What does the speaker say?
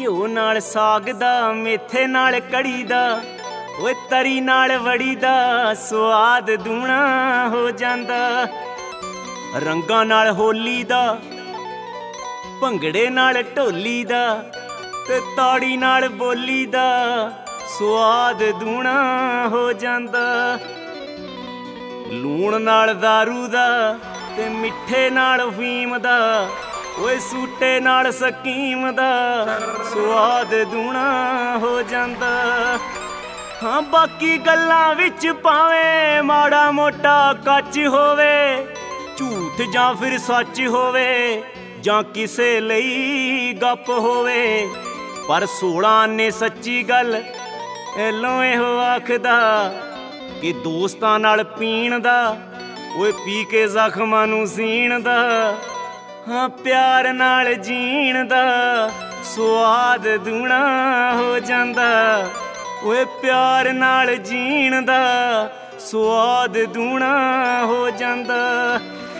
ਘਿਓ ਨਾਲ ਸਾਗ ਦਾ, ਮੇਥੇ ਨਾਲ ਕੜੀ ਦਾ, ਓਏ ਤਰੀ ਨਾਲ ਵੜੀ ਦਾ ਸਵਾਦ ਦੂਣਾ ਹੋ ਜਾਂਦਾ। ਰੰਗਾਂ ਨਾਲ ਹੋਲੀ ਦਾ, ਭੰਗੜੇ ਨਾਲ ਢੋਲੀ ਦਾ, ਤੇ ਤਾੜੀ ਨਾਲ ਬੋਲੀ ਦਾ ਸਵਾਦ ਦੂਣਾ ਹੋ ਜਾਂਦਾ। ਲੂਣ ਨਾਲ ਦਾਰੂ ਦਾ ਤੇ ਮਿੱਠੇ ਨਾਲ ਅਫੀਮ ਦਾ, ਓਏ ਸੂਟੇ ਨਾਲ ਸਕੀਮ ਦਾ ਸਵਾਦ ਦੂਣਾ ਹੋ ਜਾਂਦਾ। ਹਾਂ ਬਾਕੀ ਗੱਲਾਂ ਵਿੱਚ ਭਾਵੇਂ ਮਾੜਾ ਮੋਟਾ ਕੱਚ ਹੋਵੇ, ਝੂਠ ਜਾਂ ਫਿਰ ਸੱਚ ਹੋਵੇ, ਜਾਂ ਕਿਸੇ ਲਈ ਗੱਪ ਹੋਵੇ, ਪਰ 16 ਨੇ ਸੱਚੀ ਗੱਲ ਐਲੋਂ ਇਹੋ ਆਖਦਾ ਕਿ ਦੋਸਤਾਂ ਨਾਲ ਪੀਣ ਦਾ, ਓਏ ਪੀ ਕੇ ਜ਼ਖਮਾਂ ਨੂੰ ਸੀਣ ਦਾ, ਹਾਂ ਪਿਆਰ ਨਾਲ ਜੀਣ ਦਾ ਸਵਾਦ ਦੂਣਾ ਹੋ ਜਾਂਦਾ। ਓਏ ਪਿਆਰ ਨਾਲ ਜੀਣ ਦਾ ਸਵਾਦ ਦੂਣਾ ਹੋ ਜਾਂਦਾ।